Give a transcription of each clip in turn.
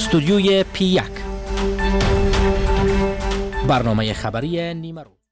استودیوی P1 برنامه خبری نیمه روز.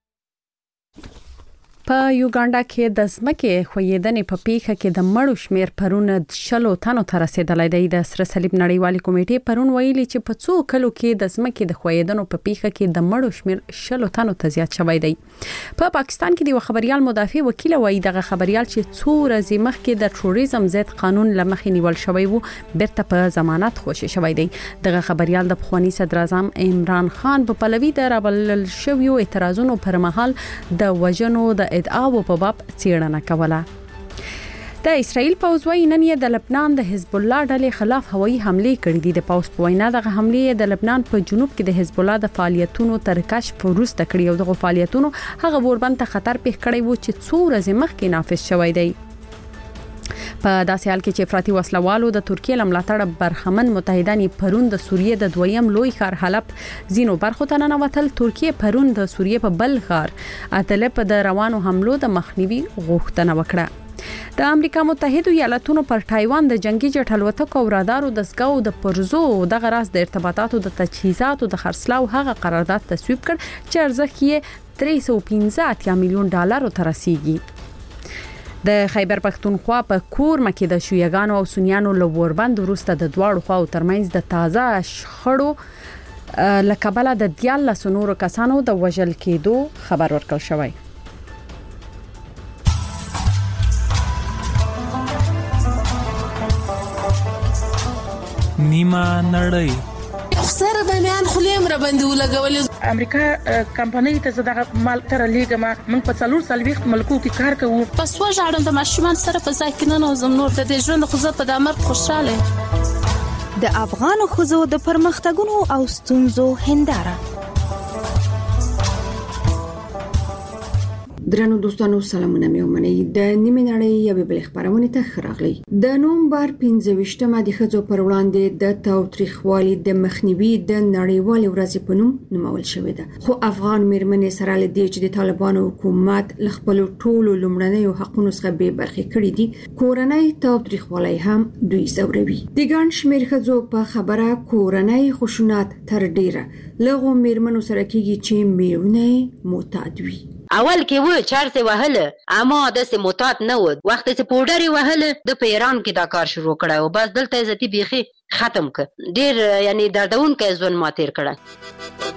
په یوګانډا کې د ځمکې ښویېدنې په پیښه کې د مړو شمېر پرون 10 تنو ته رسېدلی دی. د سره صلیب نړیوالې کمیټې پرون ویلي چې په څو کلو کې د ځمکې د ښویېدنو په پیښه کې د مړو شمېر 10 تنو ته زیات شوی دی. په پاکستان کې د یو خبريال مدافع وکیل وایي دغه خبريال چې څو ورځې مخکې د تروریزم ضد قانون لمخې نیول شوی وو بیرته په ضمانت خوشی شوی دی. دغه خبريال د پخوانی صدر اعظم عمران خان په پلوي د رابلل شویو اعتراضونو پر مهال د وژنو د ادعاو په باب څېړنه کوله. د اسرائیل پوځ وايي نن یې د لبنان د حزب الله ډلې خلاف هوایي حملې کړې دي. د پوځ په وینا دغه حملې د لبنان په جنوب کې د حزب الله د فعالیتونو تر کشف وروسته کړې او دغه فعالیتونو هغه وربند ته خطر پیښ کړی وو چې څو ورځې مخکې نافذ شوی دی. په داسې حال کې چې افراطي وسلوالو د ترکیه لملاتړ برخمن متحدان پرون د سوریه د دویم لوی ښار حلب زینو برخو ته ننوتل. ترکیه پرون د سوریه په بل ښار ادلب د روانو حملو د مخنیوي غوښتنه وکړه. د امریکا متحده ایالاتونو پر تایوان د جنگي جټ الوتکو او رادارو دستګاو د پرزو دغه راز د ارتباطاتو د تجهیزاتو د خرڅلاو هغه قرارداد تصویب کړ چې ارزښت یې $315 میلیون ته رسیدي. د خیبر پختونخوا په کورمه کې د شیعاګانو او سنیانو له وربند وروسته د دواړو خواو ترمنځ د تازه شخړو لکبله د 14 نورو کسانو د وژل کېدو خبر ورکړل شوی. نیمه نړۍ سره د میان خلیم را باندې ولګولې. امریکا کمپنۍ ته زړه مال تر لیګه ما من په 4 ملکو کې کار کوو. پس وژاړم د ماشومان سره په ځای کې نه نوزم نور د ژوند خو زه په د امر خوشاله. د افغان خزو د پرمختګونو او ستونزو هنداره. درنو دوستانو سلامونه مې ومنئ. د نیمه نړۍ یوې بلې خبرونه ته خراغلی. د نومبر 15مه د ښځو پر وړاندې د تاوتریخوالي د مخنیوي د نړیوالې ورځې په نوم نومول شوې ده. خو افغان میرمنې سره لدی چې د طالبانو حکومت ل خپل ټولو لومړنیو حقوقو څخه به برخې کړې دي، کورنۍ تاوتریخوالي هم دوی زوروي. د ګڼ شمېر ښځو په خبره کورنۍ خشونت تر ډیره لغو میرمنو سره کېږي چې میرونه معتاد وي. اول کې و چارسه وهله اما د معتاد نه و. وخت چې پودری وهله د پیران کې دا کار شروع کړه او بس دلته عزتي بيخي ختم ک. ډیر یعنی دردون کې ځون ما تیر کړه.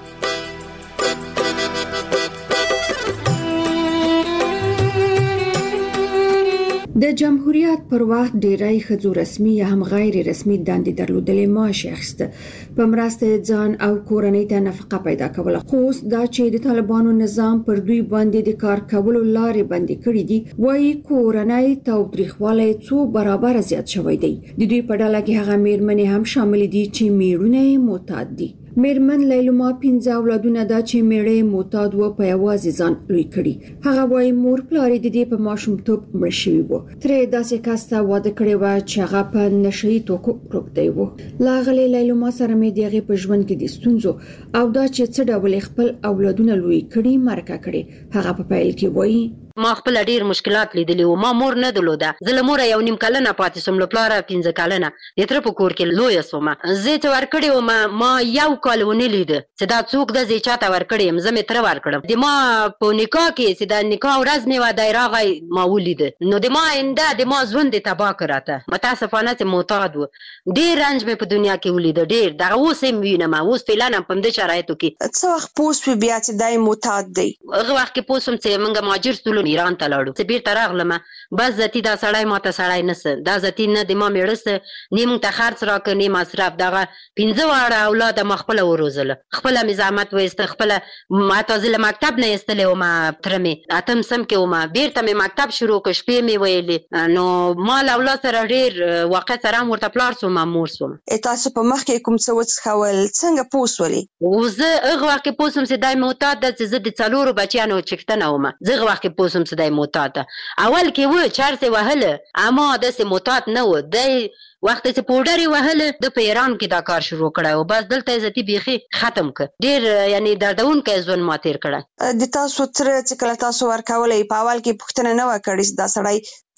د جمهوریت پر وخت ډیری ښځو رسمي یا هم غیر رسمي دندې درلودلې معاش اخیسته په مرسته ځان او کورنۍ ته نفقه پیدا کوله. خو دا چې د طالبانو نظام پر دوی باندې د کار کولو لارې بندي کړې دي، وايي کورنۍ تاوتریخوالی څو برابر زیات شوی دی. د دوی په ډله کې هغه میرمنې هم شامل دي چې میرونه معتاد دي. میرمن لیلما 15 اولادونه دا چې میړه معتاد و په یوازې ځان لوی کړي. هغه وايي مور پلار د دې په ماشومتوب مړ شوی وو. ترې داسې کاسته واده کړی و چې هغه په نشئی توکو روږدی وو. لاغلی لیلما سره مې دغه په ژوند کې د ستونزو او دا چې څه ډول خپل اولادونه لوی کړي مرکه کړي. هغه په پیل کې وايي ما خپل ډیر مشکلات لیدلې او ما مور نه درلوده. زه له مور یو نیم کلنه پاتې سوم، له پلاره 15 کلنه. د تر په کور کې لوی سوم. زه ته ورکړې او ما یو کال ونه لید چې دا څوک د زی چاته ورکړې. زه مې تر ورکړم. د ما په نکاح کې چې د نکاح ورځ مې و دایراغی ما ولید. نو د ما انده د ما ژوند ته تبا کړاته. متاسفانه چې معتاد و. ډیر رنج مې په دنیا کې ولید. ډیر دغه اوس هم وینم. اوس فعلا په دې شرایطو کې څو وخت پوس بیا چې دای معتاد دی. هغه وخت کې پوسم چې موږ مهاجر سولو ایران ته لاړو. چې بیرته راغلم بس ذاتی دا سړی ماته سړی نسه. دا ذاتی نه د ما میړسته نیم ته خرڅ راکړ نیم مصرف. دغه 15 واړه اولاد ما خپل وروزله. خپل مزامت وېست خپل ماته ځل مکتب نه استلې او ما ترمه اتم سم کې او ما بیرته مې مکتب شروع کړ. شپې مې ویلې نو مال اولاد سره ډیر واقع سره ورته پلار سو ما مور سو. تاسو په مخ کې کوم څه وڅخول څنګه پوسولې؟ او زه هغه وخت پوسم چې دای معتاد د چې زه د څلورو بچیانو چکتنه ومه. زه هغه وخت پوسم چې دای معتاد. اول کې و چارسه وهله اما د معتاد نه و. د وخت چې پودری وهله د پیران کې دا کار شروع کړه او بس دلته عزتي بيخي ختم ک. ډیر یعنی دردون کې ځون ما تیر کړه. د تاسو تر چې کله تاسو ورکولې په اول کې پښتنه نه وکړې دا سړی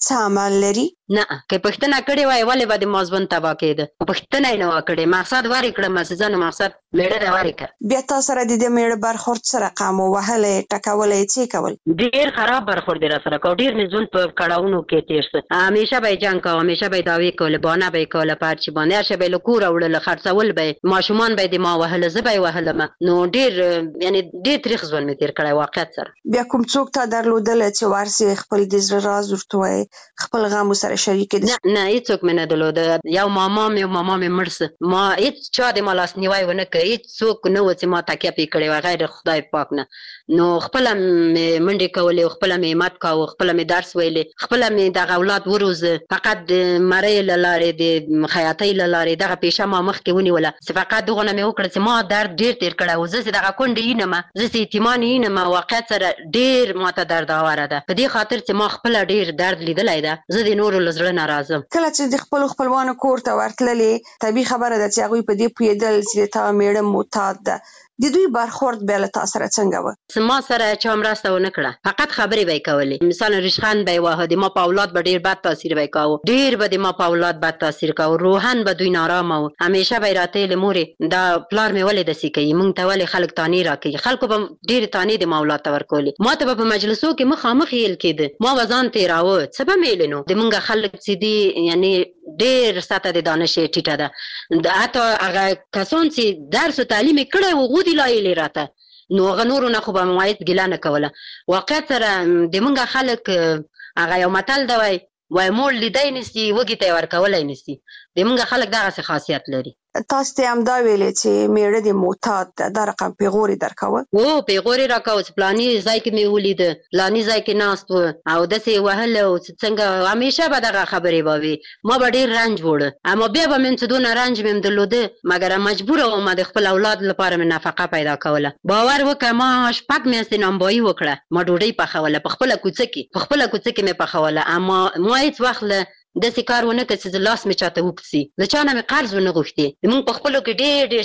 څه عمل لري؟ نه که پښتنه کړې وای ولې به د مازبن تبا کېده پښتنه یې نه و کړې مقصد وارې کړم مسیزانو مقصد میړه د وارې کړ بیا تا سره د دې میړه برخورد څه رقم و وهلی ټکولی څه کول؟ ډېر خراب برخورد یې راسره کو ډېر مې ژوند په کړاوونو کې تېر څه همیشه به یې جنګ کوه همیشه به یې دعوې کولې بهانه به یې کوله په هر چي باندې هر شی به یې له کوره وړله خرڅول به یې ماشومان به یې د ما وهله زه به یې وهلم نو ډېر یعنې ډېر تریخ ژوند مې تېر کړی واقعیت سره بیا کوم څوک تا درلودله چې ورسې خپل د زړه راز ورته وایې خپل غم ورسره شریک کړې؟ نه هیڅوک مې نه درلوده یو ماما مې مړ څه ما هیڅ چا د ما لاسنیوی ونه کړ هیڅوک نه و چې ما تکیه پرې کړې وه غیر خدای پاک نه نو خپله مې منډې کولې خپله مې همت کاوه خپله مې درس ویلې خپله مې دغه اولاد وروزه فقط د مرۍ له لارې د خیاطۍ له لارې دغه پیشه ما مخکې ونیوله چې فقط دغونه مې وکړه چې ما درد ډېر تېر کړی و زه چې دغه کونډې ینم زه چې یتیمان ینم واقعیت سره ډېر ماته درد اوره ده په دې خاطر چې ما خپله ډېر درد لیدلی ده زه د نورو له زړه نه راځم کله چې د خپلو خپلوانو کور ته ورتللې طبیعي خبره ده چې هغوی په دې پوهېدل چې د تا میړه معتاد ده د دوی برخورد بیا له تا سره څنګه و؟ ما سره چا مرسته ونه کړه فقط خبرې به یې کولې مثلا ریشخند به یې واهه د ما په اولاد به ډېر بد تاثیر به یې کاوه ډېر به د ما په اولاد بد تاثیر کاوه روحن به دوی نارامه و همیشه به یې راته ویلې مورې دا پلار مې ولې داسې کوي موږ ته ولې خلک تانې راکوي خلکو به ډېرې تانې د ما اولاد ته ورکولې ما ته به په مجلسو کې مخامخ ویل کېده ما به ځان تېراوه څه به مې ویلې نو د موږ خلک چې دي یعنې ډېر سطح د دانش یې ټیټه ده حتی هغه کسان چې درس و تعلیم یې کړی و غودي لایلې راته نو هغه نورو نه خو به ممایز ګیله نه کوله واقعیت سره د موږ خلک هغه یو متل ده وایي مور لیدی نیسي وږي ته یې ورکولی نیسي د موږ خلک دغسې خاصیت لري تاسو ته همدا ویلې چې میړه دې معتاد ده دا رقم پیغور یې درکوه؟ هو پیغور یې راکوه چې پلاني ځای کې مې ولیده پلاني ځای کې ناست و او داسې یې وهله او څنګه همیشه به دغه خبرې به وي ما به ډېر رنج وړه اما بیا به مې چې دونه رنج مې درلوده مګر مجبوره وم د خپل اولاد لپاره مې نفقه پیدا کوله باور وکړه ما 6 میاشتې نانبایي وکړه ما ډوډۍ پخوله په خپله کوڅه کې مې پخوله اما ما هېڅ وخت له داسې کار ونه کړ چې لاس مې چاته وږد سي له چا نه مې قرض ونه غوښتې موږ په خپلو کې ډېر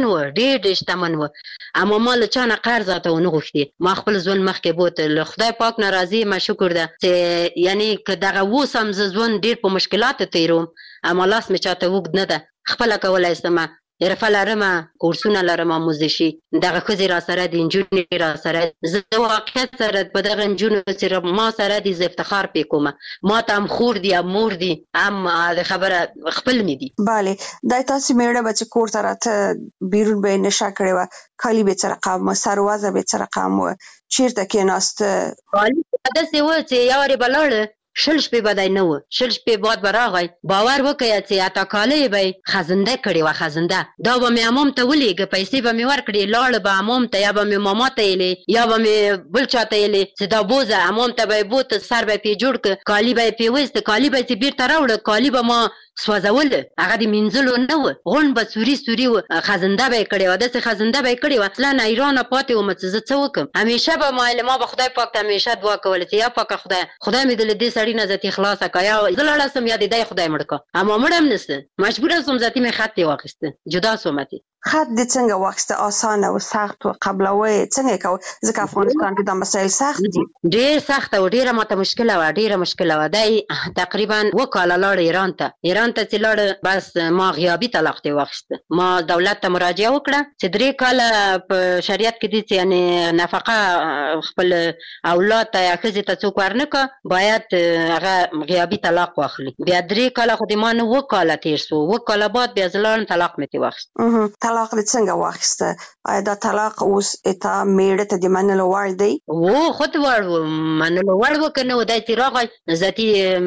شتمن و اما ما له چا نه قرض راته ونه غوښتې ما خپل ژوند مخکې بوته له خدای پاک نه راضي یم شکر ده چې یعنې که دغه اوس هم زه ژوند ډېر په مشکلاتو تېروم اما لاس مې چاته وږد نه ده خپله کولی شم حرفه لرمه کورسونه لرمه آموزشي دغه ښځې راسره دي نجونې راسره زه واقعیت سره په دغه نجونو چې ما سره دي زه افتخار پې کومه ما ته هم خور دي هم مور دي هم د خبره خپل مې دي بله دا تاسې میړه به چې کور ته راته بیرون به یې نشه کړې وه کالي به یې څه رقم و سروزه به یې څه رقم و چېرته کېناسته؟ کالي داسې و چې یو وارې به لاړه 6 شپې به دی نه و 6 شپې بعد به راغی باور وکړه چې اته کاله به یې خزنده کړې وه خزنده دا به مې عمام ته ولېږه پیسې به مې ورکړې لاړه به عمام ته یا به مې ماما ته یېلې یا به مې بل چا ته یېلې چې دا بوزه عمام ته به یې بوته سر به یې پې جوړ کړه کالي به یې پې ویسته کالي به یې بېرته راوړه کالي به ما سوځوله هغه د مینځلو نه و غونډ به سوري و خزنده به یې کړې وه داسې خزنده به یې کړې وه اصلا حیرانه پاتې ومه چې زه څه وکړم همیشه به ما به خدای پاک ته همیشه دعا کوله چې یا پاکه خدای مې د له دې سړي نه ذاتي خلاصه کړه یا زه لاړه سم یا د دی خدای مړ کړه اما مړ هم نسته مجبوره سوم ذاتي مې خط یې واخیسته جدا سومتې خط دې څنګه واخیسته آسانه و سخت و قبلوی څنګه یې کوه ځکه افغانستان کې دا مسایل سخت دي ډېر سخته و ډېره ماته مشکله وه دی تقریبا 2 کاله لاړه ایران ته چې لاړه بس ما غیابي طلاق ته واخیسته ما دولت ته مراجعه وکړه چې 3 کاله په شریعت کې دي چې یعنې نفقه خپل اولاد ته یا ښځې ته څوک ورنکړه باید هغه غیابي طلاق واخلي بیا 3 کاله خو د ما نه 2 کاله تېر سو 2 کاله بعد بیا زه لاړم طلاق مې ترې واخیست طلاق دې څنګه واخیسته آیا دا طلاق اوس تا میړه ته د منلو وړ دی؟ و خود وړ و منلو وړ و که نه و دی چې راغی ذاتي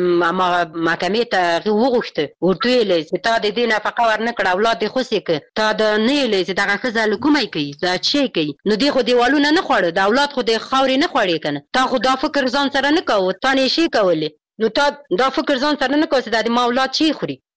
محکمې ته هغې وغوښته ورته ویلې چې تا د دې نفقه ورنه کړه اولاد دې خوسې کړه تا د نه ویلې چې دغه ښځه له کومه کوي دا څه کوي نو دې خو دیوالونه نه خوړه د اولاد خو د خاورې نه خوړې که نه تا خو دا فکر ځان سره نه کوو تا نه یې شی کولې نو تا دا فکر ځان سره نه کوو چې دا د ما اولاد چی خوري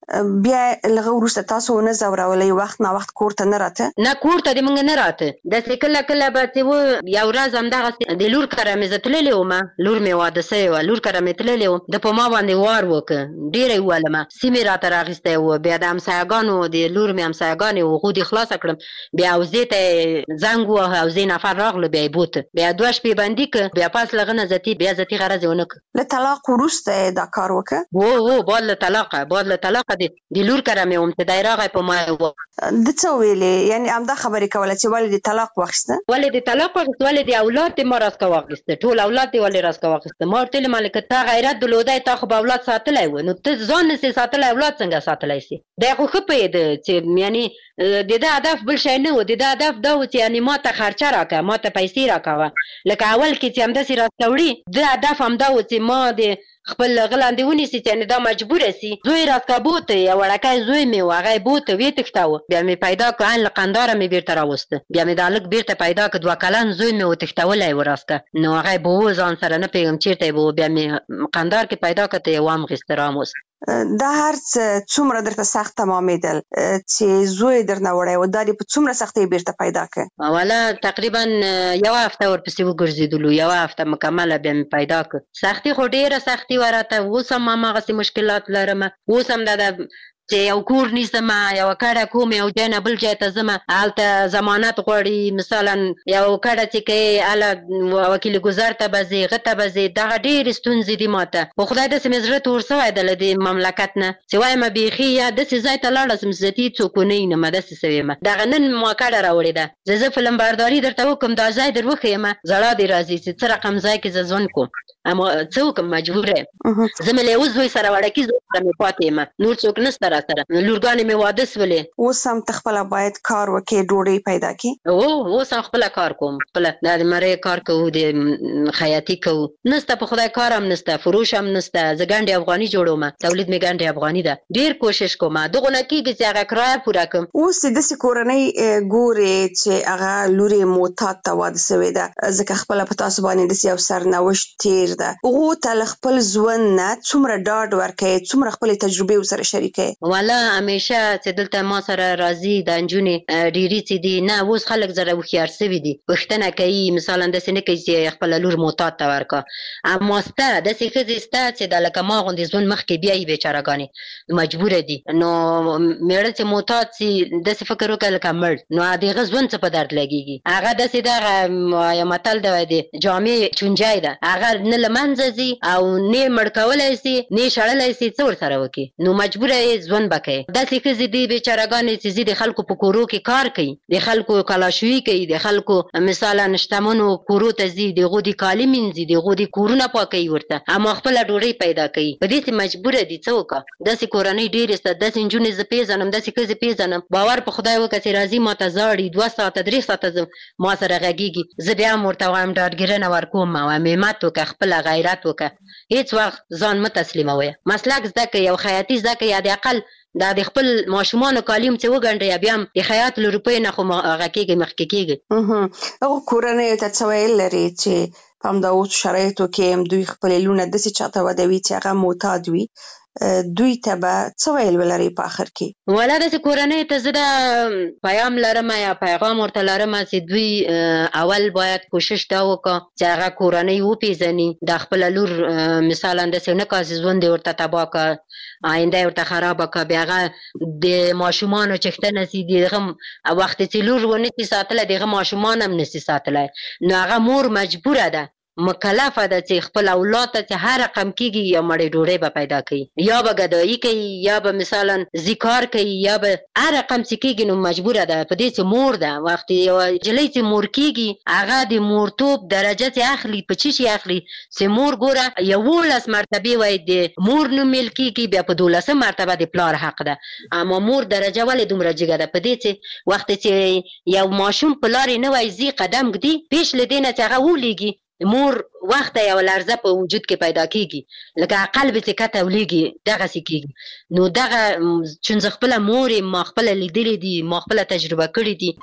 بیا لغه وروسته تاسو نه زورولې وخت نه وخت کور ته نه راته نه کور ته د مونږ نه راته د کله به ته و یو ورځ هم دغه د لور کره مې زتللې وم لور مې واده سوی و لور کره مې تللې وم د په ما باندې وار وکړ ډېره ولمه سیمې راته راغستی و بیا د همسایګانو د لور مې همسایګانې هغو دې خلاصه کړم بیا اوزې ته زنګ ووهه اوزې نفر راغله بیا یې بوته بیا 2 شپې بندي کړ بیا پاس له هغه نه زتي بیا زتي غرض یې ونه کړ له طلاق وروسته دا کار وکړه و بعد له طلاقه د لور کره مې وم چې دی راغی په ما و د څه ویلې یعنی همدا خبرې کوله چې ولې د طلاق واخیسته ولې د طلاق واخیسته ولې د اولاد دې ما راسکه واخیسته ټول اولاد دې ولې راسکه واخیسته ما ورته ویلې مالکه تا غیرت درلودی تا خو به اولاد ساتلی و نو ته ځان نسې ساتلی اولاد څنګه ساتلی سي دی خو ښه پوهېده چې یعنی د ده هدف بل شی نه و د ده هدف دا و چې یعنې ما ته خرچه راکړه ما ته پیسې راکوه لکه اول کې چې همداسې راسته وړي د هدف همدا و چې ما د خپل غلاندې ونیسي چې یعنې دا مجبوره سي زوی راسکه بوته یو وړکی زوی مې و هغه یې بوته ویې تښتاوه بیا مې پیدا کړ ان له قنداره مې بیرته راوسته بیا مې دا هلک بیرته پیدا کړ 2 کلن زوی مې وتښتولی و راسکه نو هغه یې به و ځان سره نه پوهېږم چېرته یې به و بیا مې قندار کې پیدا کړ ته یې وامغېسته راموست دا هر څومره درته سخت تمامېدل چې زوی درنه وړی و دا دې په څومره سختۍ بیرته پیدا کړ اوله تقریبا یوه هفته ورپسې وګرځېدلو یوه هفته مکمله بیا مې پیدا کړ سختي خو ډېره سختي وه راته اوس هم هماغسې مشکلات لرم اوس هم دا چې یو کور نیسم یو کډه کوم یو ځای نه بل ځای ته ځم هلته ضمانت غواړي مثلا یو کډه چې کوې هله وکیل ګذر ته به ځې هغه ته به ځې دغه ډېرې ستونزې دي ما ته خو خدای داسې مې زړه تور سوی ده له دې مملکت نه چې وایم بیخي یا داسې ځای ته لاړه سم چې زه څوک ونه وینم داسې سوې یم دغه نن ما کډه راوړې ده زه فلم برداري درته وکړم دا ځای در وښیم زړه دې راځي چې څه رقم ځای کې زه ژوند کوم اما څه وکړم مجبوره زه مې له یوه زوی سره وړکي زوی سره مې پاتې یم نور څوک نشته را سره لورګانې مې واده سولې اوس هم ته خپله باید کار وکړې ډوډۍ پیدا کړې اوس هم خپله کار کوم خپله دا د مرۍ کار کوو د خیاطي کوو نسته په خدای کار هم نسته فروش هم نسته زه ګنډې افغاني جوړوم تولید مې ګنډې افغاني ده ډېر کوشش کوم دغه نه کېږي چې هغه کرایه پوره کړم اوس چې داسې کورنۍ ګورې چې هغه لور یې معتاد ته واده سوې ده ځکه خپله په تاسو باندې داسې یو سرنوشت تېر ده هغو ته له خپل ژوند نه څومره ډاډ ورکوې څومره خپلې تجربې ورسره شریکوې والا همیشه چې دلته ما سره راځي دا نجونې ډېرې چې دي نه اوس خلک زره هوښیار سوي دي پوښتنه کوي مثلا داسې نه کوي چې خپله لور معتاد ته ورکړه اما سته داسې ښځې سته چې دا لکه ما غوندې ژوند مخکې بیایي بېچارهګانې مجبوره دي نو مېړه چې معتاد سي داسې فکر وکړه لکه مړ نو د هغه ژوند څه په درد لګېږي هغه داسې دغه یو متل دی د جامې چونجی ده هغه نه له منځه ځي او نه مړ کولی سي نه شړلی سي څه ورسره وکړي نو مجبوره یې ژوند به کوي داسې ښځې دي بېچارهګانې چې ځي د خلکو په کورو کې کار کوي د خلکو کلاشویي کوي د خلکو مثلا شتمنو کورو ته ځي د هغو د کالي مینځي د هغو د کورونه پاکوي ورته اما خپله ډوډۍ پیدا کوي په دې چې مجبوره دي څه وکړه داسې کورنۍ ډېرې شته داسې نجونې زه پېژنم داسې ښځې پېژنم باور په خدای وکړه چې راځي ما ته زاړي 2 ساعته 3 ساعته ما سره غږېږي زه بیا هم ورته وایم ډاډګیرنه ورکوم وایم همت وکړه خپله غیرت وکړه هیڅ وخت ځان مه تسلیموئ مسلک زده کړئ او خیاطي زده کړئ یا د اقل دا د خپل ماشومانو کالیم چې وګنډئ بیا هم د خیاط له روپیو نه خو هغه کېږي مخکې کېږي هغو کورنیو ته څه ویل لري چې په همدغو شرایطو کې دوی خپلې لوڼه داسې چاته ودوي چې هغه معتاد وي دوی ته به څه ویل ولري په آخر کې والا داسې کورنیو ته زه دا پیام لرم یا پیغام ورته لرم چې دوی اول باید کوشش دا وکړه چې هغه کورنۍ وپېژني د خپله لور مثلا داسې نه کړه چې ژوند یې ورته تباه کړه آینده یې ورته خرابه کړه بیا هغه د ماشومانو چښتنه سي د هغه وخت چې لور ونه سي ساتلی د هغه ماشومان هم نسي ساتلی نو هغه مور مجبوره ده مکلفه ده چې خپل اولاد ته چې هر رقم کېږي یو مړۍ ډوډۍ به پیدا کوي یا به ګدایي کوي یا به مثلا زیکار کوي یا به هر رقم چې کېږي نو مجبوره ده په دې چې مور ده وخت یوه نجلۍ چې مور کېږي هغه د مورتوب درجه چې اخلي په څه شي اخلي چې مور ګوره 11 مرتبې وایي د مور نوم میل کېږي بیا په 12 مرتبه د پلار حق ده اما مور درجه ولې دومره جګه ده په دې چې وخت چې یو ماشوم په لارې نه وایي ځي قدم ږدي پیش له دې نه چې هغه ولیږي مور وخت یو لرزه په وجود کې پیدا کېږي لکه قلب چې کته ولیږي دغسې کېږي نو دغه چون زه خپله مور یم ما خپله لیدلې دي ما خپله تجربه کړې دي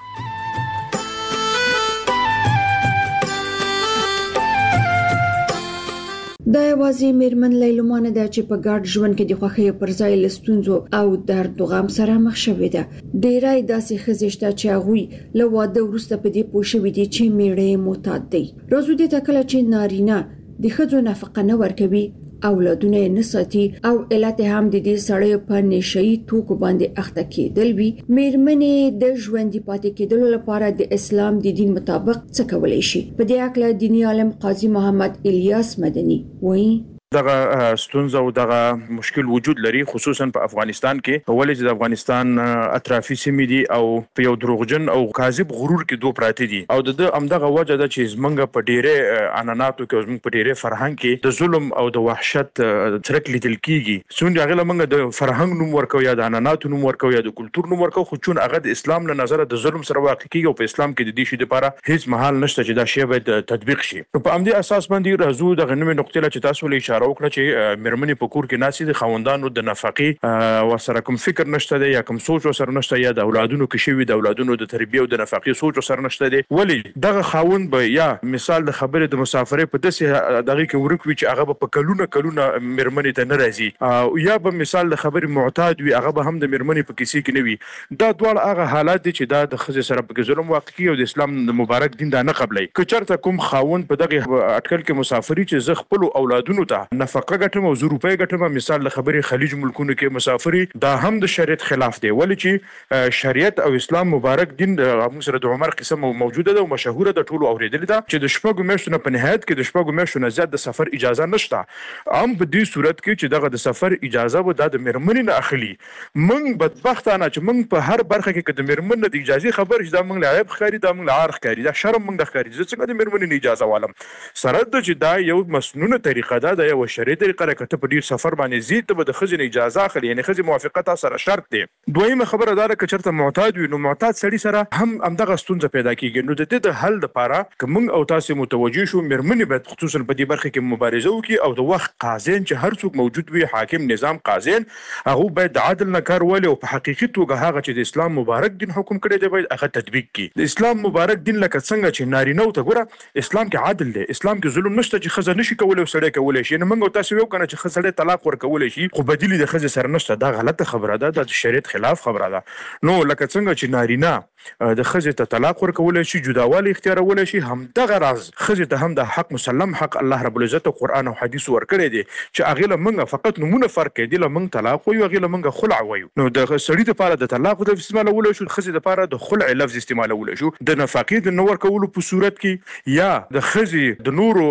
دا یوازې میرمن لیلما نه ده چې په ګډ ژوند کې د خوښۍ پر ځای له ستونزو او درد او غم سره مخ شوې ده. ډېری داسې ښځې شته چې هغوی له واده وروسته په دې پوه شوي دي چې میړه معتاد دی. راځو دې ته کله چې نارینه د ښځو نفقه نه ورکوي، اولادونه یې نه ساتي او علت هم د دې سړی په نشهیي توکو باندې اخته کېدل وي، میرمنې د ژوندي پاتې کېدلو لپاره د اسلام د دین مطابق څه کولی شي؟ په دې اړه دیني عالم قاضي محمد الیاس مدني وایي دغه ستونزه او دغه مشکل وجود لري، خصوصا په افغانستان کې. ولې چې د افغانستان اطرافي سیمې دي او په یو دروغجن او کاذب غرور کې دوه پراته دي او د همدغه وجه ده چې زمونږ په ډېرې عنعناتو کې، زمونږ په ډېرې فرهنګ کې د ظلم او د وحشت څرک لیدل کیږي. څومره هغه لمنګ د فرهنګ نوم ورکو یا د عنعناتو نوم ورکو یا د کلچر نوم ورکو، خو چون هغه د اسلام له نظر د ظلم سره واقع کیږي او په اسلام کې د دې شی لپاره هیڅ محل نشته چې دا شی باید تطبیق شي. په همدې اساس باندې راځو د غنمې نقطې له چې تاسو له وکړه چې میرمنې په کور کې ناسي د خوندانو د نفقې ورسره کوم فکر نشته دی یا کوم سوچ ورسره نشته یا د اولادونو کې شوی د اولادونو د تربیه او د نفقې سوچ ورسره نشته دی. ولی دغه خاوند به یا مثال د خبرې د مسافرې په داسې دغه کې ورکوي چې هغه په کلونه میرمنې ته نه راځي یا به مثال د خبرې معتاد وي، هغه به هم د میرمنې په کیسې کې نه وي. دا ډول هغه حالات دي چې دا د ښځې سره په ظلم واقع کیږي او د اسلام د مبارک دین دا نه قبلای. که چېرته کوم خاوند په دغه اټکل کې مسافري چې زه خپل اولادونو ته نفقه ګټم او 1 روپۍ ګټم، مثال د خبرې خلیج ملکونو کې مسافري، دا هم د شریعت خلاف دی. ولې چې شریعت او اسلام مبارک دین موږ سره د عمر قصه موجوده ده او مشهوره ده، ټولو اوریدلې ده چې د شپږو میاشتو نه په نهایت کې د شپږو میاشتو نه زیات د سفر اجازه نشته. هم په دې صورت کې چې دغه د سفر اجازه و د میرمنې نه اخلي. موږ بدبختانه چې موږ په هر برخه کې د میرمن د اجازه خبر چې دا موږ له عیب ښکاري، دا موږ له عار ښکاري، دا شرم موږ د ښکاري. ځکه د میرمنې نه اجازه والم سره د چې دا یو مسنونه طریقه ده، د یو شریعت طریقه راکته په ډیر سفر باندې زیات به د خزینه اجازه اخلي، یعنی خزینه موافقت سره شرط دی. دویمه خبره دا ده چې چرته معتاد وي، نو معتاد سړي سره هم دغه ستونزه پیدا کیږي. نو د دې د حل لپاره کوم او تاسو متوجي شو، میرمنې باید خصوصا په دې برخه کې مبارزه وکړي او د وخت قاضین چې هر څوک موجود وي، حاکم نظام قاضین، هغه باید عادل نه کار ولي او په حقیقي توګه هغه چې د اسلام مبارک دین حکم کړی دی باید هغه تطبیق کړي. د اسلام مبارک دین لکه څنګه چې نارینه ته ګوره اسلام کې عادل دی، اسلام کې ظلم نشته چې خزه نشي کولای او سړی کولای شي. نه موږ تاسو یو کنه چې خزه طلاق ورکولای شي خو بدلی د خزه سره نشته، دا غلطه خبره ده، د شریعت خلاف خبره ده. نو لکه څنګه چې نارینه د خزه ته طلاق ورکولای شي، جداوالی اختیارولای شي، هم دغه راز خزه ته هم د حق مسلم حق الله رب العزت او قران او حدیث ورکړي دي چې هغه لمنګه فقط نمونه فرق دی، لمنګ طلاق وي او هغه لمنګه خلع وي. نو د سړي لپاره د طلاق د استعمالولو شو، خزه لپاره د خلع لفظ استعمالولو شو. د نفقې د نور کولو په صورت کې یا د خزه د نورو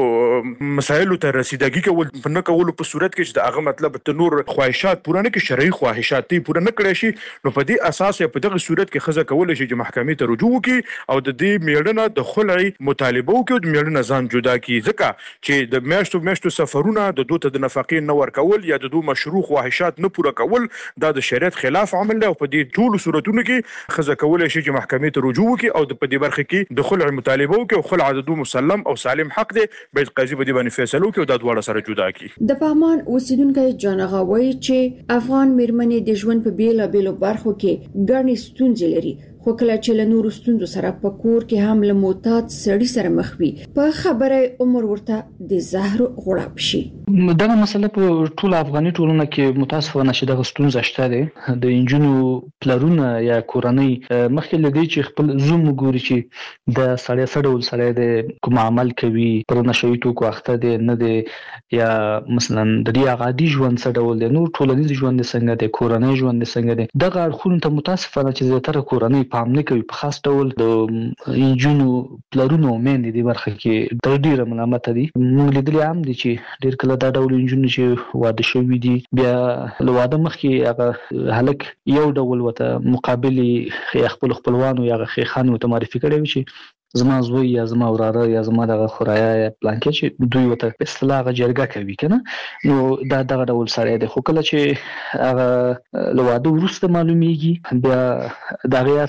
مسایلو ته رسیدګي کول په نه کولو په صورت کې چې هغه مطلب ته نور خواهشات پوره نه کې شرعي خواهشات تی پوره نه کړی شي، نو په دې اساس په دغه صورت کې خزه کول شي چې محکمې ته رجوع وکړي او د دې میړنه د خلعي مطالبه وکړي او د میړنه ځان جدا کړي. ځکه چې د میاشتو سفرونه د دوه د نفقې نه ورکول یا د دوه مشروع خواهشات نه پوره کول دا د شریعت خلاف عمل دی او په دې ټولو صورتونو کې خزه کول شي چې محکمې ته رجوع وکړي او په دې برخه کې د خلع مطالبه وکړي او خلع د دوه مسلم او سالم حق دی، باید قاضي په دې باندې فیصله وکړي او دا دواړه سره جدا کړي. د پغمان اوسیدونکو جانغه وایي چې افغان میرمنې د ژوند په بیلابېلو برخو کې ګڼې ستونزې لري، خو کله چې له نورو ستونزو سره په کور کې هم له معتاد سړي سره مخ وي، په خبره عمر ورته د زهر غړپ شي. دغه مسله په ټول افغاني ټولنه کې متاسفانه چې دغه ستونزه شته ده. د انجونو پلرونه یا کورنۍ مخکې لدی چې خپل زوم ګوري چې د سړی ډول سړی د کوم عمل کوي، پر نشوي توکو اخته دی نه دی، یا مثلا د دې عادي ژوند څه ډول دی، نور ټولنیز ژوند څنګه دی، کورنۍ ژوند څنګه دی. دغه اړخونو ته متاسفانه چې زیاتره کورنۍ پام نه کوي، په خاص ډول د انجونو پلرونو مېندې د برخه کې د ډیره ملامت دي. موږ لیدلي هم دي چې ډیر کله دا ډول انجونو چې واده شوي دي بیا له واده مخکې هغه هلک یو ډول ورته مقابل خپل خپلوانو یا خیخانو ته معرفي کړی وي چې زما زوی یا زما وراره یا زما دغه خورایا یا پلانکې چې دوی ورته په اصطلاح جرګه کوي کنه. نو دا دغه ډول سره دی، خو کله چې هغه له واده وروسته معلومیږي بیا دغه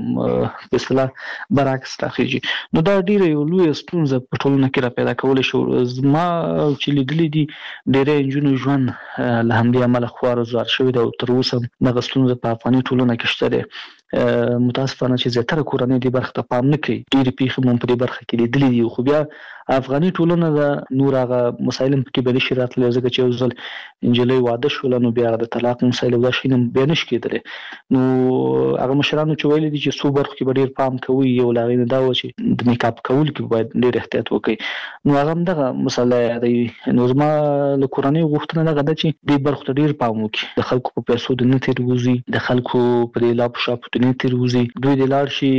په اصطلاح برعکس راخیږي. نو دا ډیره یو لوی ستونزه په ټولنه کې را پیدا کولی شو. زما چې لیدلې دي ډیره انجونو ژوند له همدې امله خوار زوار شوی دی او تر اوسه دغه ستونزه په افغاني ټولنه کې شته دی. متاسفانه چې زیاتره کورنۍ دې برخه ته پام نه کوي. ډېرې پیښې مو په دې برخه کې لیدلې دي، خو بیا افغاني ټولنه د نور هغه مسایل کې به نشي راتللی ځکه چې یو ځل انجلۍ واده شول نو بیا د طلاق مسایل دا شي نه بیا نشي کېدلی نو هغه مشرانو چې ویلي دي چې څو برخو کې به ډېر پام کوي یو لا غي دا و چې د میک اپ کول کې باید ډېر احتیاط وکړي نو هغه دغه مسله دی نو زما له کورنۍ غوښتنه دغه ده چې دې برخو ته ډېر پام وکړي د خلکو په پیسو د نه تیروزي د خلکو په لاپ شاپ د نه تیروزي دوی د لاړ شي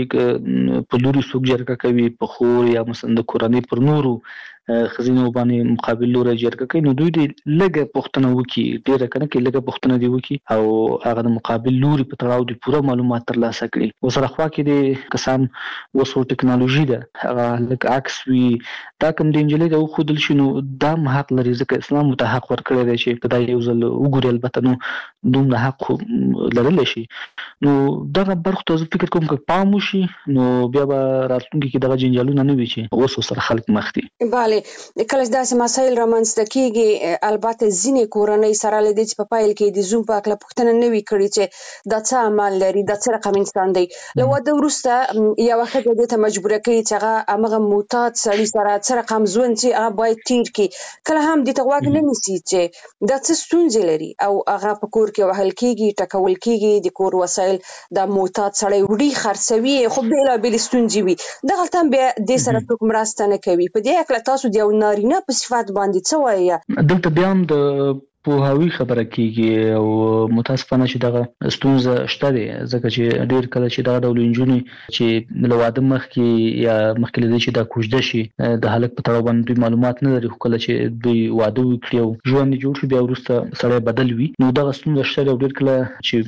په لوري څوک جرګه کوي په خور یا مثلا د کورنۍ پر نورو خزینه باندې مقابل لوري جرګه کوي نو دوی د لګه پښتنه وکي ډیره کنه کې لګه پښتنه دی وکي او هغه د مقابل لوري په تړاو د پوره معلومات ترلاسه کړي اوس راخوا کې د قسم وسو ټکنالوژي ده هغه لکه عکس وی دا کوم د انجلۍ د خودل شنو دا حق لري ځکه اسلام ته حق ورکړی دی چې کدا یو ځل وګوري البته نو دوم حق لرل شي نو دا برخه ته فکر کوم چې پام وشي نو بیا به راتلونکي کې دغه جنجالونه نه وي چې اوس سره خلک مخ دي بله کله داسې مسایل رامنځته کیږي البته ځینې کورنۍ سره لدی چې په پایل کې د زوم په اړه پوښتنه نه وی کړی چې دا څه عمل لري دا څه رقم انسان دی لو د ورسته یو وخت د ته مجبور کوي چې هغه معتاد سړي سره څه رقم ژوند چې هغه باید تیر کی کله هم د تغواګ نه نسی چې دا څه ستونزې لري او هغه په کور کې وهل کیږي ټکول کیږي د کور وسایل د معتاد سړي وړي خرڅوي خو بلا بل ستونزې وي دغه تم به د سره څوک مرسته نه کوي په دې اړه تاسو د یو نارینه په صفات باندې څه وایي دلته بیا هم د پوهاوی خبره کیږي او متاسفانه چې دغه ستونزه شته دي ځکه چې ډیر کله چې دغه ډول انجونی چې له واده مخکې یا مخکې لدی چې دا کوژده شي د هلک په تړاو باندې معلومات نه لري کله چې دوی واده وکړي او ژوند جوړ شي بیا ورسته سړی بدل وي نو دغه ستونزه شته ډیر کله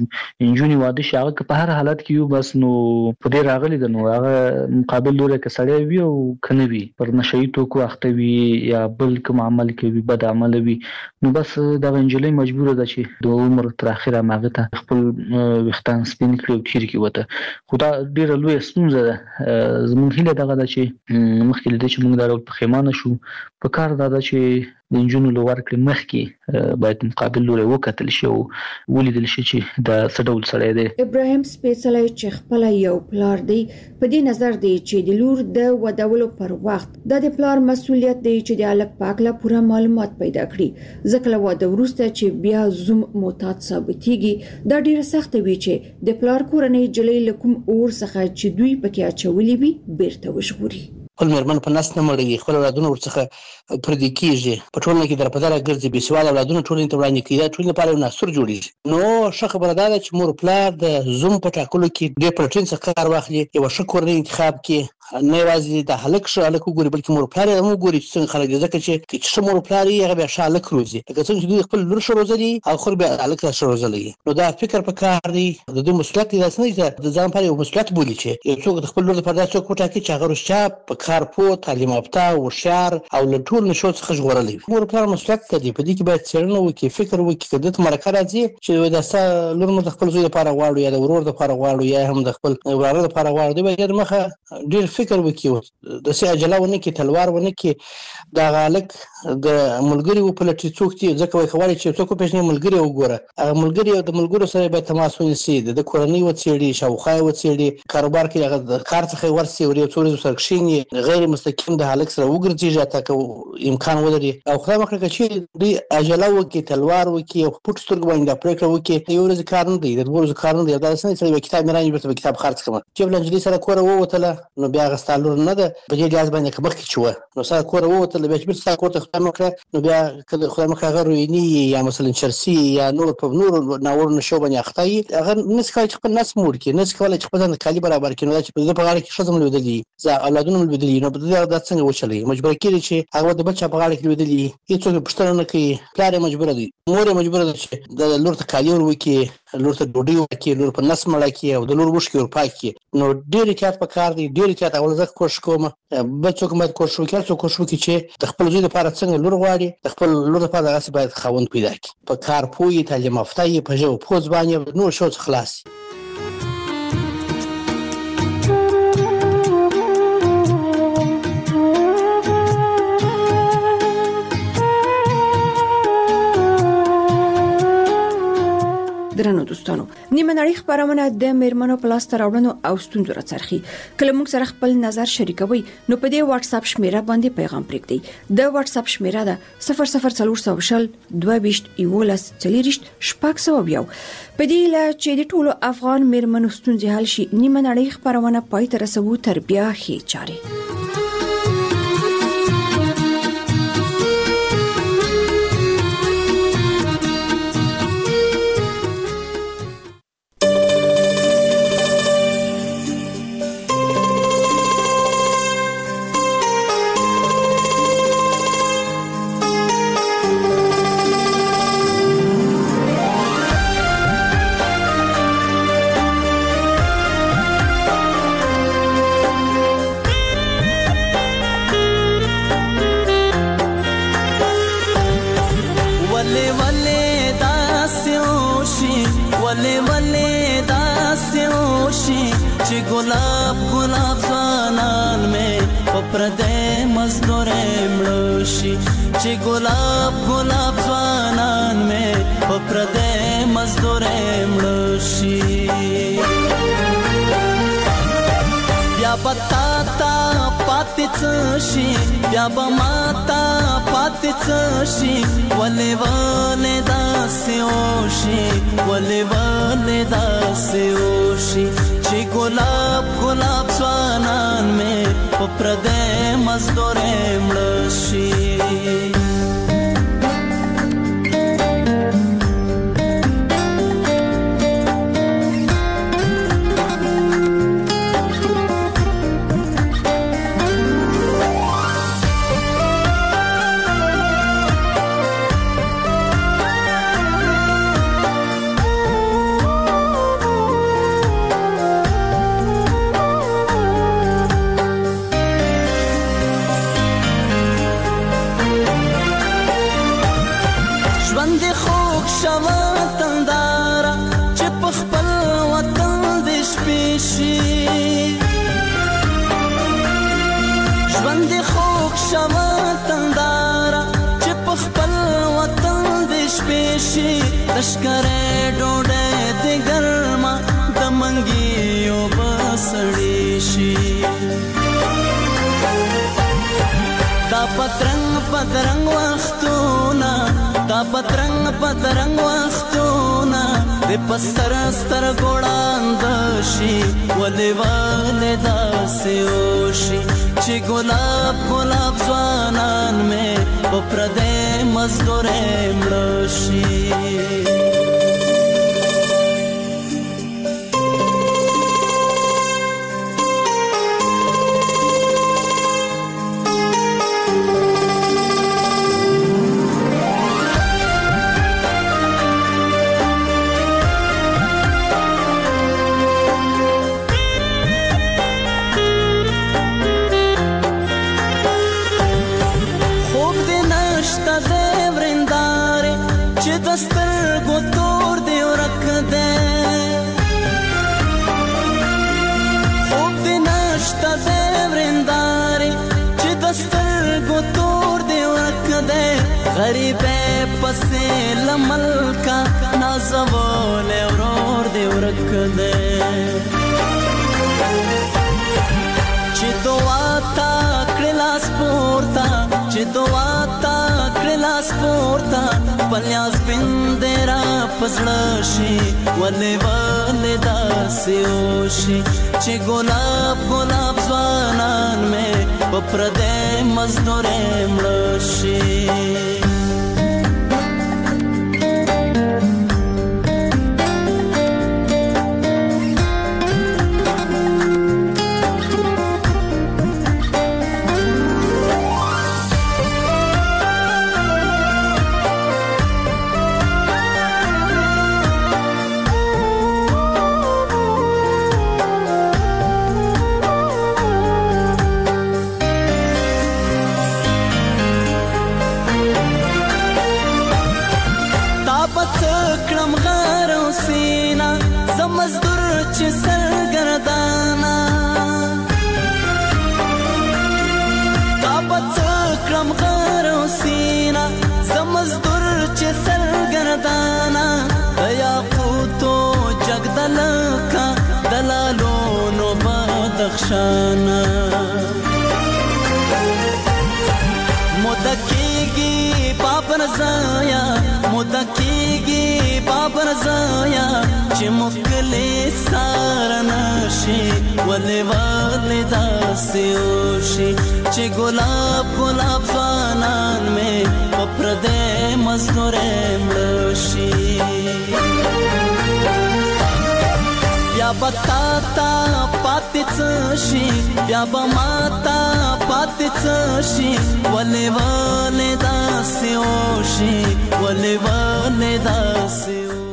چې انجونی واده شي هغه په هر حالت کې یو بس نو په دې راغلي د نو هغه مقابل لوري کې سړی وي او کنه وي پر نشئی توکو اخته وي یا بل کوم عمل کوي بد عمل وي نو بس دغه انجلۍ مجبوره ده چې د عمر تر اخره ماغه ته خپل وختان سپین کړي او تیر کی وته خدا ډیره لوی ستونزه ده زموږ هیله دغه ده چې مخکې لدی چې موږ دارو په خیمانه شو په کار ده چې د انجونو لور کړی مخکې باید مقابل لوري وکتل شي او ولیدل شي چې دا څه ډول سړی دی ابراهیم سپیڅلای چې خپل یو پلار دی په دې نظر دی چې د لور د ودولو پر وخت د پلار مسؤلیت دی چې د الګ پاکله پوره معلومات پیدا کړي ځکه له واده وروسته چې بیا زوم معتاد ثابتېږي دا ډیره سخت وي چې د پلار کورنۍ جلې لکم اور څخه چې دوی پکې اچولې وي بیرته وشغوري خپل مرمن په نس نه مړوي خپل اولادونه ورڅخه پردي کیږي په ټولنه کې در په دره ګرځي بي سواله اولادونه ټولنې ته وړاندې کیږي ټولنې لپاره یو ناسور جوړیږي نو ښه خبره ده چې مور پلار د زوم په ټاکلو کې ډېر پروتین څخه کار واخلي یو ښه کورنۍ انتخاب کې نه یوازې د هلک ښه هلک وګوري بلکې مور پلار هم وګوري چې څنګه خلک دي ځکه چې ښه مور پلار یې هغه بیا ښه هلک روزي لکه څنګه چې دوی خپل لور ښه روزلي او خور بیا هلک ښه روزلی نو دا فکر په کار دی د دوی مسؤلیت دی داسې نه چې د ځان لپاره یو مسؤلیت بولي چې یو څوک د خپل لور لپاره څوک وټاکي چې هغه رښتیا په کار پوه تعلیم یافته هوښیار او له ټول نشو څخه ژغورلی وي مور پلار مسؤلیت دی په دې کې باید څېړنه وکړي فکر وکړي که دلته مرکه راځي چې دا ستا لور مو د خپل زوی لپاره غواړو یا د ورور لپاره غواړو یا هم د خپل وراره لپاره غواړو دوی باید مخه ډېر فکر وکړي د سي عجله ونه کې تلوار ونه کې دا غالک د ملګری و پلټي څوک دي ځکه وایي خواري چې څوک پېژنې ملګری وګوره هغه ملګری او د ملګرو سره باید تماس ونیسي د کورنۍ وڅېړي شاوخوا وڅېړي کاروبار کې هغه د کار څخه ورسي او یو څو ورځې سره کښېني غیر مستقیم د هلک سره وګرځېږي حتی امکان ولري او خدای مکړه چې دوی عجله وکړي تلوار وکړي او پټ سترګو باندې دا پرېکړه وکړي یو ورځ کار نه دی د دوه ورځو کار نه دی دا څنګه چې یو کتاب مې رانیو په کتاب خرڅ کړم چې بل انجلۍ سره کور ووتله نو بیا غستا لور نه ده په دې ګاز باندې کبخ کې چوه نو سره کور ووتله بیا چې بل سره کور ته خدای مکړه نو بیا کله خدای مکړه هغه رویني یا مثلا چرسي یا نور په نور ناور نشو باندې اخته هغه نس کوي چې خپل نس مور کې نس کوي چې خپل کالي برابر کړي نو چې په دې په غاړه کې شزم لودلې ځا اولادونه لودلې نو په دې دا څنګه وچلې مجبور کړي چې هغه د بچا په غاړه کې لودلې هیڅ پښتنه نه کوي پلار مجبور دی مور مجبور ده چې د لور ته کالي ور وکي لور ته ډوډۍ ورکړي لور په نس مړه کړي او د لور وښکي ور پاک کړي نو ډېر احتیاط پکار دی ډېر احتیاط اول زه کوشش کوم بچو کوم کوشش وکړ څو کوشش وکړي چې د خپل ځای لپاره څنګه لور غواړي د خپل لور لپاره هغه باید خاوند پیدا کړي په کار پوي تعلیم یافته په ژبه پوز باندې نو شو خلاص درنو دوستانو نیمه نړۍ خبرونه د میرمنو پلاس تراوړنو او ستونزو راڅرخي کله موږ سره خپل نظر شریکوي نو په دې واتس اپ شمیره باندې پیغام پرېږدئ د واتس اپ شمیره ده 00400 22 11 40 شپږ په دې لا چې د ټولو افغان میرمنو ستونزې حل شي نیمه نړۍ خبرونه پای ته رسوو تر بیا ښې چارې गुलाब गुलाब ज़वानान में पप्रदे मज़दूरे मड़ोशी ची गुलाब गुलाब ज़वानान में पप्रदे मज़दूरे मड़ोशी या बताता पातिचशी या बमाता पातिचशी वले वले दास्योशी वले वले दास्योशी ची गुलाब गुलाब ज़वानान में पप्रदे मज़दूरे मड़ोशी लश्करे डोडे दे गर्मा दमंगियों बसड़ीशी दा पतरंग वख्तूना दा पतरंग वख्तूना दे पस्तर स्तर गोड़ांदशी वले वाले दास्योशी ची गुलाब गुलाब ज़वानान में पप्रदे मज़दूरे मड़ोशी غریبه پسې لملکا نازول اورور دی ورکده چې دعا تا کړلاس پورتا چې دعا تا کړلاس پورتا پلیاس بندرا پزړشي ولې ولې داسيوشي چې ګلاب ګلاب ځوانان مې په پردې مزدورې مړشي رخشانا مدکیگی بابر زایا مدکیگی بابر زایا چې مکلی سارنشي ولې ولې داسې وشي چې ګلاب ګلاب ځوانان مې په پردې مزدورې مړه شي بیا به تا ته پاتې څه شي بیا به ما ته پاتې څه شي ولې ولې داسې وشي ولې ولې داسې